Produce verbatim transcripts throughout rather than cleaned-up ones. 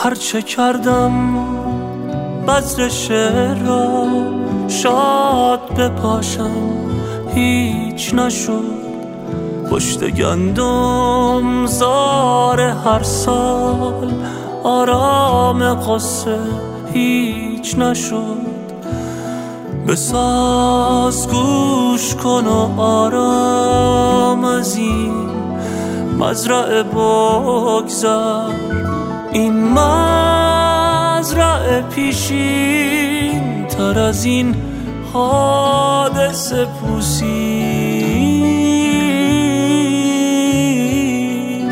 هرچه کردم بذر شعر را شاد بپاشم هیچ نشد. پشت گندم زار هر سال آرام قصه هیچ نشد. بساز گوش کن و آرام از این مزرعه بگذر. این مزرعه پیشین تر از این حادثه پوسید.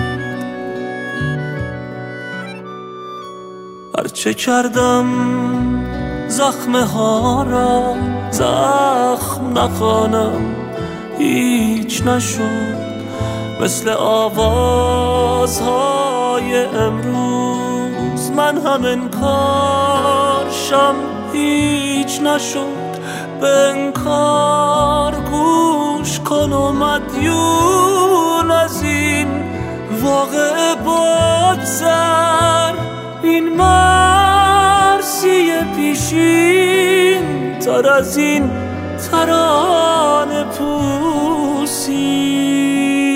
هرچه کردم زخمه ها را زخم نخوانم هیچ نشد. مثل آوازهای امروز من هم انکارشم هیچ نشد. به انکار گوش کن و مدیون از این واقعه بگذر. این مرسی پیشین تر از این ترانه پوسی.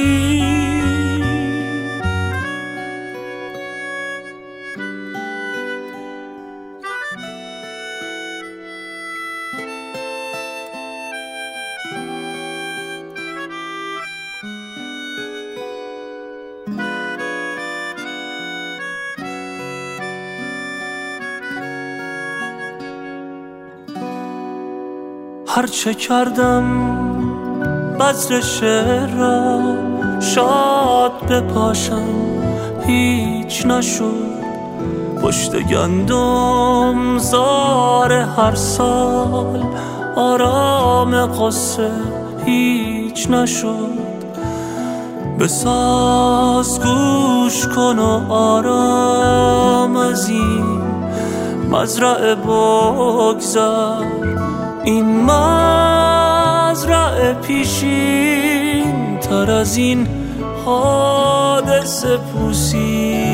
هرچه کردم بذر شعر را شاد بپاشم هیچ نشد. پشت گندم زار هر سال آرام قصه هیچ نشد. بساز گوش کن و آرام از این مزرعه بگذر. این مزرعه پیشین تر از این حادثه پوسید.